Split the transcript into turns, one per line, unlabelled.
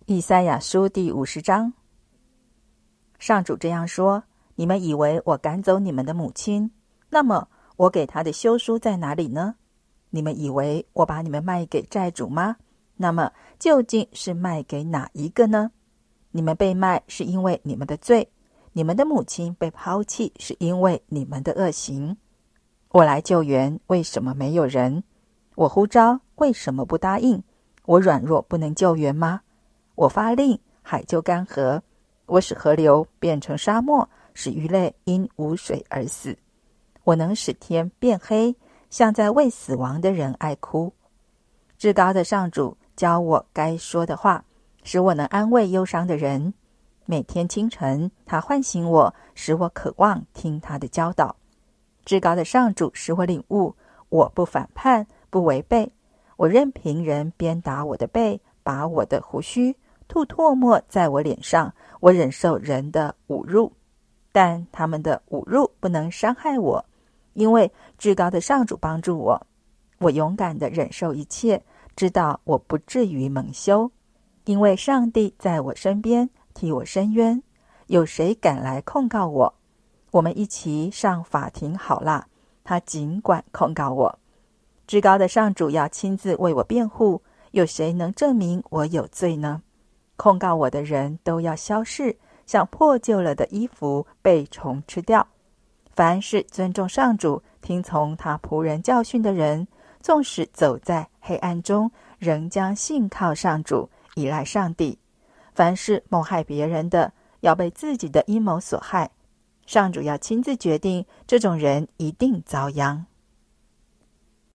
以赛亚书第50章。上主这样说：你们以为我赶走你们的母亲，那么我给她的休书在哪里呢？你们以为我把你们卖给债主吗？那么究竟是卖给哪一个呢？你们被卖是因为你们的罪，你们的母亲被抛弃是因为你们的恶行。我来救援，为什么没有人？我呼召，为什么不答应？我软弱不能救援吗？我发令，海就干涸；我使河流变成沙漠，使鱼类因无水而死。我能使天变黑，像在为死亡的人哀哭。至高的上主教我该说的话，使我能安慰忧伤的人。每天清晨，他唤醒我，使我渴望听他的教导。至高的上主使我领悟，我不反叛，不违背。我任凭人鞭打我的背，拔我的胡须，吐唾沫在我脸上，我忍受人的侮辱，但他们的侮辱不能伤害我，因为至高的上主帮助我。我勇敢地忍受一切，知道我不至于蒙羞，因为上帝在我身边，替我伸冤。有谁敢来控告我？我们一起上法庭好啦，他尽管控告我。至高的上主要亲自为我辩护，有谁能证明我有罪呢？控告我的人都要消逝，像破旧了的衣服被虫吃掉。凡是尊重上主，听从他仆人教训的人，纵使走在黑暗中，仍将信靠上主，依赖上帝。凡是谋害别人的，要被自己的阴谋所害，上主要亲自决定，这种人一定遭殃。